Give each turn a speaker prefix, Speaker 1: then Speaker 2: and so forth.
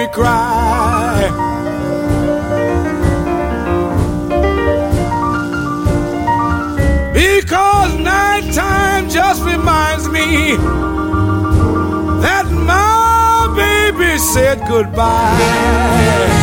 Speaker 1: me cry. Because nighttime just reminds me that my baby said goodbye.